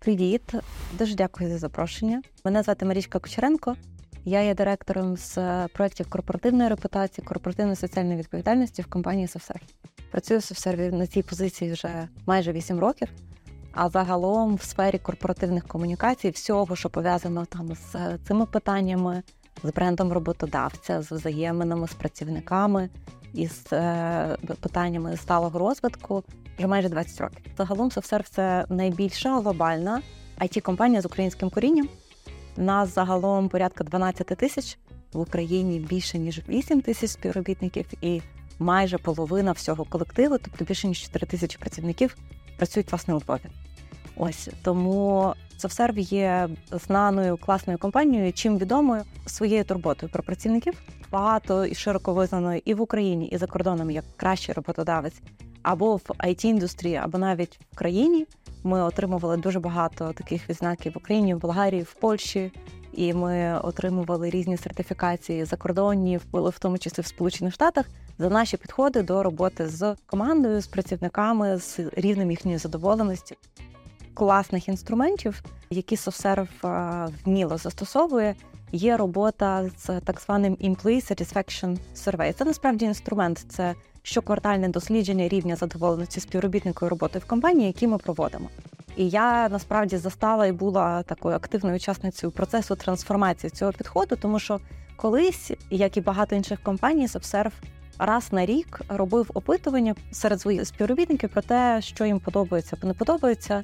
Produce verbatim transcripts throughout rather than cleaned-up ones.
Привіт, дуже дякую за запрошення. Мене звати Марічка Кучеренко. Я є директором з проєктів корпоративної репутації, корпоративної соціальної відповідальності в компанії SoftServe. Працюю в SoftServe на цій позиції вже майже вісім років, а загалом в сфері корпоративних комунікацій, всього, що пов'язано там з цими питаннями, з брендом роботодавця, з взаєминами з працівниками і з е, питаннями сталого розвитку, вже майже двадцять років. Загалом SoftServe – це найбільша глобальна ай ті-компанія з українським корінням. Нас загалом порядка дванадцять тисяч, в Україні більше, ніж вісім тисяч співробітників, і майже половина всього колективу, тобто більше, ніж чотири тисячі працівників, працюють, власне, у Львові. Ось, тому SoftServe є знаною, класною компанією, чим відомою своєю турботою про працівників. Багато і широко визнаною і в Україні, і за кордоном як кращий роботодавець, або в ай ті-індустрії, або навіть в країні. Ми отримували дуже багато таких відзнаків в Україні, в Болгарії, в Польщі, і ми отримували різні сертифікації закордонні, в тому числі в Сполучених Штатах, за наші підходи до роботи з командою, з працівниками, з рівнем їхньої задоволеності. Класних інструментів, які SoftServe вміло застосовує, є робота з так званим Employee Satisfaction Survey. Це насправді інструмент, це щоквартальне дослідження рівня задоволеності співробітникою роботи в компанії, які ми проводимо. І я насправді застала і була такою активною учасницею процесу трансформації цього підходу, тому що колись, як і багато інших компаній, SoftServe раз на рік робив опитування серед своїх співробітників про те, що їм подобається або не подобається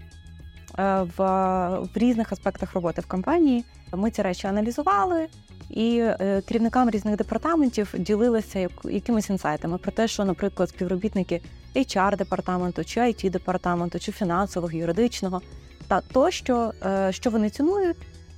в, в різних аспектах роботи в компанії. Ми ці речі аналізували, і керівникам різних департаментів ділилися якимись інсайтами про те, що, наприклад, співробітники ейч ар-департаменту, чи ай ті-департаменту, чи фінансового, юридичного, та то, що, що вони цінують,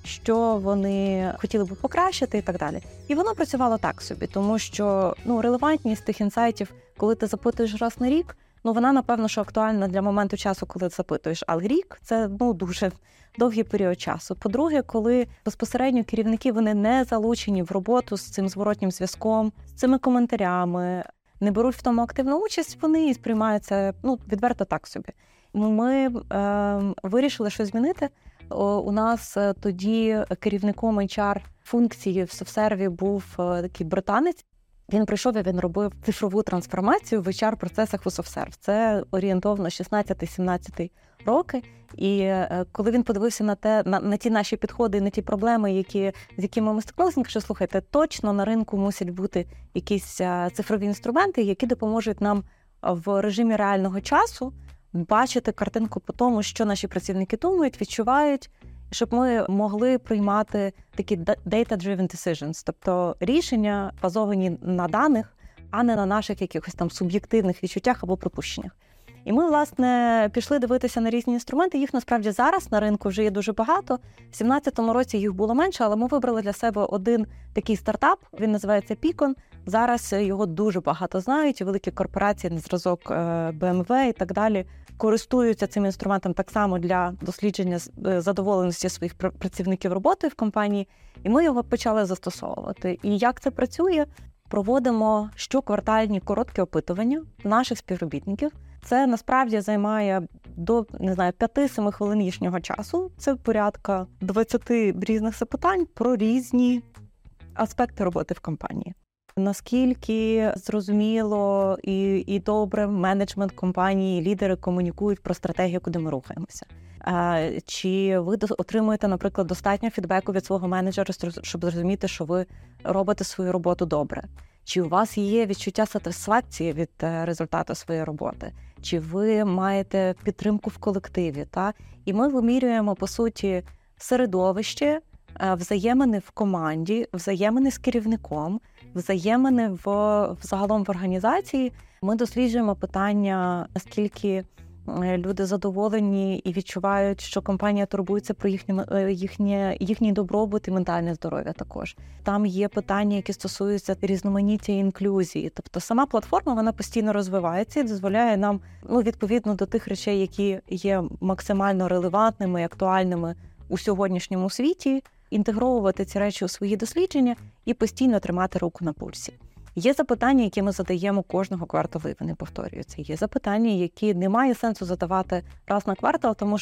що вони хотіли б покращити і так далі. І воно працювало так собі, тому що ну, релевантність тих інсайтів, коли ти запитуєш раз на рік, ну вона, напевно, що актуальна для моменту часу, коли ти запитуєш, але рік – це ну, дуже довгий період часу. По-друге, коли безпосередньо керівники, вони не залучені в роботу з цим зворотнім зв'язком, з цими коментарями, не беруть в тому активну участь, вони і сприймають це ну, відверто так собі. Ми е, вирішили щось змінити. У нас тоді керівником ейч ар-функції в SoftServe був такий британець. Він прийшов і він робив цифрову трансформацію в ейч ар-процесах у SoftServe. Це орієнтовно шістнадцятий-сімнадцятий роки. І коли він подивився на те, на, на ті наші підходи, на ті проблеми, які, з якими ми стикнулися, він каже, слухайте, точно на ринку мусять бути якісь цифрові інструменти, які допоможуть нам в режимі реального часу бачити картинку по тому, що наші працівники думають, відчувають, щоб ми могли приймати такі data-driven decisions, тобто рішення базовані на даних, а не на наших якихось там суб'єктивних відчуттях або припущеннях. І ми, власне, пішли дивитися на різні інструменти. Їх, насправді, зараз на ринку вже є дуже багато. В сімнадцятому році їх було менше, але ми вибрали для себе один такий стартап. Він називається Peakon. Зараз його дуже багато знають, і великі корпорації на зразок бі ем ве і так далі користуються цим інструментом так само для дослідження задоволеності своїх працівників роботи в компанії. І ми його почали застосовувати. І як це працює? Проводимо щоквартальні короткі опитування наших співробітників. Це насправді займає до, не знаю, п'ять-сім хвилин їхнього часу. Це порядка двадцять різних запитань про різні аспекти роботи в компанії. Наскільки зрозуміло і, і добре менеджмент компанії, лідери комунікують про стратегію, куди ми рухаємося. А, чи ви отримуєте, наприклад, достатньо фідбеку від свого менеджера, щоб зрозуміти, що ви робите свою роботу добре? Чи у вас є відчуття сатисфакції від результату своєї роботи? Чи ви маєте підтримку в колективі? Та? І ми вимірюємо, по суті, середовище, взаємини в команді, взаємини з керівником, взаємини в, взагалом в організації. Ми досліджуємо питання, наскільки люди задоволені і відчувають, що компанія турбується про їхнє, їхнє, їхній добробут і ментальне здоров'я також. Там є питання, які стосуються різноманіття і інклюзії. Тобто сама платформа, вона постійно розвивається і дозволяє нам, ну, відповідно до тих речей, які є максимально релевантними і актуальними у сьогоднішньому світі, інтегровувати ці речі у свої дослідження і постійно тримати руку на пульсі. Є запитання, які ми задаємо кожного кварталу, і вони повторюються. Є запитання, які немає сенсу задавати раз на квартал, тому що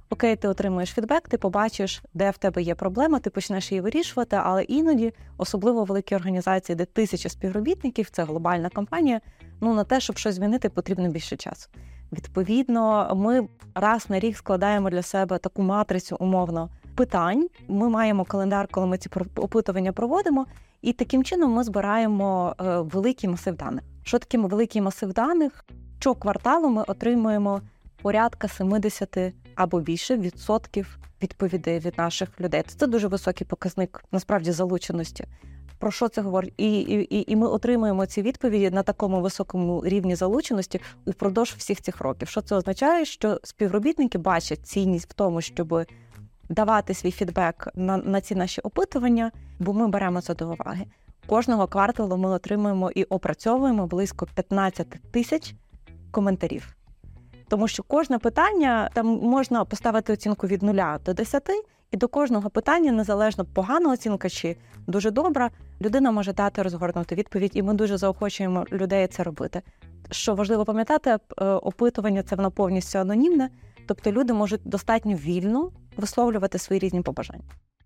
окей, ти отримуєш фідбек, ти побачиш, де в тебе є проблема, ти почнеш її вирішувати, але іноді, особливо в великій організації, де тисячі співробітників, це глобальна компанія, ну на те, щоб щось змінити, потрібно більше часу. Відповідно, ми раз на рік складаємо для себе таку матрицю, умовно, питань. Ми маємо календар, коли ми ці опитування проводимо, і таким чином ми збираємо великий масив даних. Що таке великий масив даних? Щокварталу ми отримуємо порядка сімдесят або більше відсотків відповідей від наших людей. Це дуже високий показник, насправді, залученості. Про що це говорить? І, і, і ми отримуємо ці відповіді на такому високому рівні залученості упродовж всіх цих років. Що це означає? Що співробітники бачать цінність в тому, щоб давати свій фідбек на, на ці наші опитування, бо ми беремо це до уваги. Кожного кварталу ми отримуємо і опрацьовуємо близько п'ятнадцять тисяч коментарів. Тому що кожне питання, там можна поставити оцінку від нуля до десяти, і до кожного питання, незалежно погана оцінка чи дуже добра, людина може дати розгорнуту відповідь, і ми дуже заохочуємо людей це робити. Що важливо пам'ятати, опитування – це воно повністю анонімне, тобто люди можуть достатньо вільно висловлювати свої різні побажання.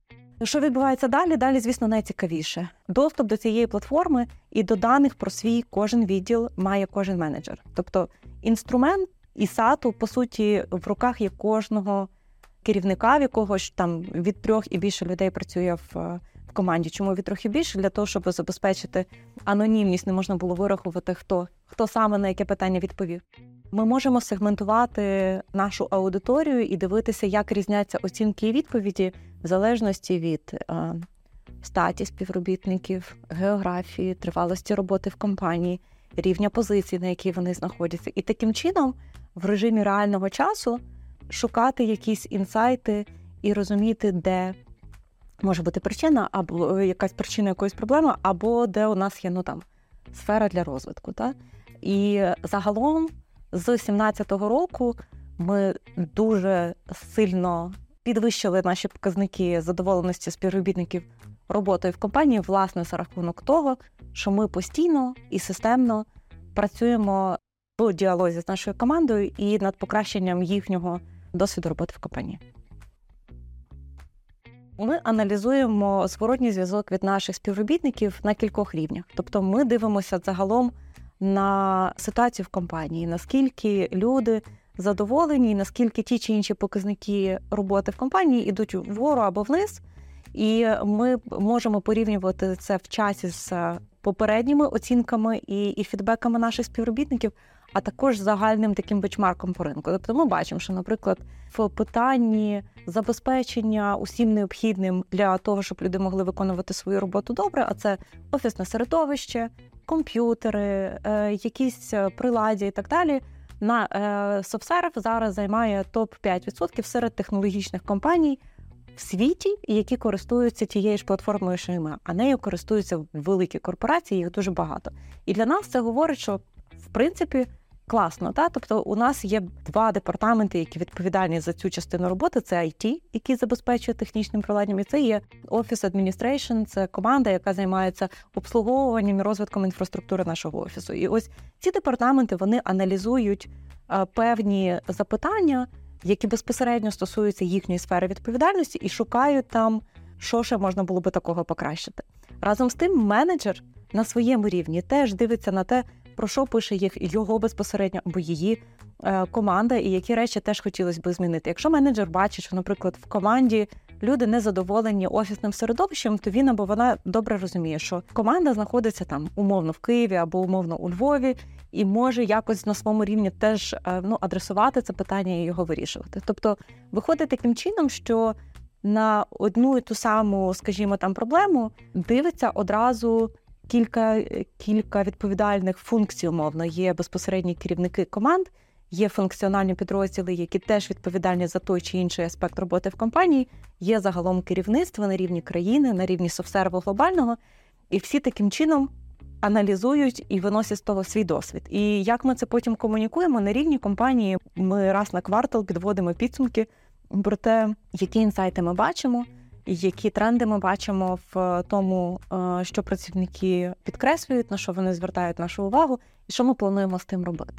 Що відбувається далі? Далі, звісно, найцікавіше. Доступ до цієї платформи і до даних про свій кожен відділ має кожен менеджер. Тобто інструмент і сату, по суті, в руках є кожного керівника, в якого ж там від трьох і більше людей працює в, в команді. Чому від трьох і більше? Для того, щоб забезпечити анонімність, не можна було вирахувати, хто, хто саме на яке питання відповів. Ми можемо сегментувати нашу аудиторію і дивитися, як різняться оцінки і відповіді в залежності від е, статі співробітників, географії, тривалості роботи в компанії, рівня позицій, на якій вони знаходяться. І таким чином в режимі реального часу шукати якісь інсайти і розуміти, де може бути причина, або якась причина якоїсь проблеми, або де у нас є, ну там, сфера для розвитку. Так? І загалом з сімнадцятого року ми дуже сильно підвищили наші показники задоволеності співробітників роботою в компанії, власне, за рахунок того, що ми постійно і системно працюємо в діалозі з нашою командою і над покращенням їхнього досвіду роботи в компанії. Ми аналізуємо зворотній зв'язок від наших співробітників на кількох рівнях. Тобто ми дивимося загалом на ситуацію в компанії, наскільки люди задоволені, наскільки ті чи інші показники роботи в компанії йдуть вгору або вниз. І ми можемо порівнювати це в часі з попередніми оцінками і, і фідбеками наших співробітників, а також загальним таким бенчмарком по ринку. Тобто ми бачимо, що, наприклад, в питанні забезпечення усім необхідним для того, щоб люди могли виконувати свою роботу добре, а це офісне середовище, комп'ютери, е, якісь приладдя і так далі, на е, SoftServe зараз займає топ п'ять відсотків серед технологічних компаній в світі, які користуються тією ж платформою, що і ми, а нею користуються великі корпорації, їх дуже багато. І для нас це говорить, що, в принципі, класно. Та? Тобто у нас є два департаменти, які відповідальні за цю частину роботи. Це ай ті, який забезпечує технічним приладдям, і це є Office Administration, це команда, яка займається обслуговуванням і розвитком інфраструктури нашого офісу. І ось ці департаменти, вони аналізують а, певні запитання, які безпосередньо стосуються їхньої сфери відповідальності, і шукають там, що ще можна було би такого покращити. Разом з тим, менеджер на своєму рівні теж дивиться на те, про що пише їх, його безпосередньо або її е, команда, і які речі теж хотілося б змінити. Якщо менеджер бачить, що, наприклад, в команді люди не задоволені офісним середовищем, то він або вона добре розуміє, що команда знаходиться там умовно в Києві або умовно у Львові, і може якось на своєму рівні теж е, ну, адресувати це питання і його вирішувати. Тобто виходить таким чином, що на одну і ту саму, скажімо, там проблему дивиться одразу Кілька, кілька відповідальних функцій, умовно. Є безпосередні керівники команд, є функціональні підрозділи, які теж відповідальні за той чи інший аспект роботи в компанії, є загалом керівництво на рівні країни, на рівні SoftServe глобального, і всі таким чином аналізують і виносять з того свій досвід. І як ми це потім комунікуємо, на рівні компанії ми раз на квартал підводимо підсумки про те, які інсайти ми бачимо, які тренди ми бачимо в тому, що працівники підкреслюють, на що вони звертають нашу увагу, і що ми плануємо з тим робити.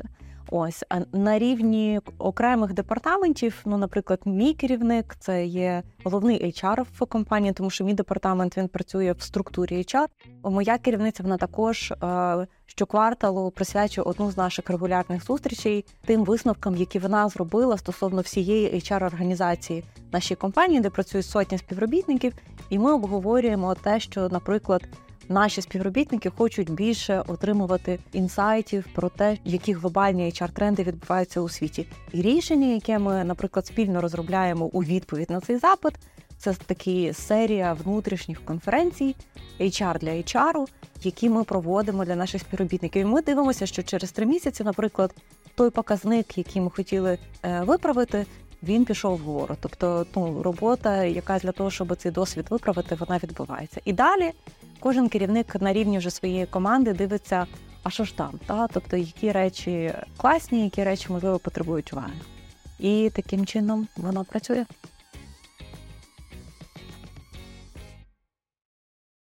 Ось, а на рівні окремих департаментів, ну, наприклад, мій керівник, це є головний ейч ар в компанії, тому що мій департамент, він працює в структурі ейч ар. Моя керівниця, вона також е, щокварталу присвячує одну з наших регулярних зустрічей тим висновкам, які вона зробила стосовно всієї ейч ар-організації нашій компанії, де працюють сотні співробітників, і ми обговорюємо те, що, наприклад, наші співробітники хочуть більше отримувати інсайтів про те, які глобальні ейч ар-тренди відбуваються у світі. І рішення, яке ми, наприклад, спільно розробляємо у відповідь на цей запит, це такі серія внутрішніх конференцій ейч ар для ейч ар, які ми проводимо для наших співробітників. І ми дивимося, що через три місяці, наприклад, той показник, який ми хотіли е, виправити, він пішов вгору. Тобто, ну, робота, яка для того, щоб цей досвід виправити, вона відбувається. І далі кожен керівник на рівні вже своєї команди дивиться, а що ж там, та? Тобто, які речі класні, які речі, можливо, потребують уваги. І таким чином воно працює.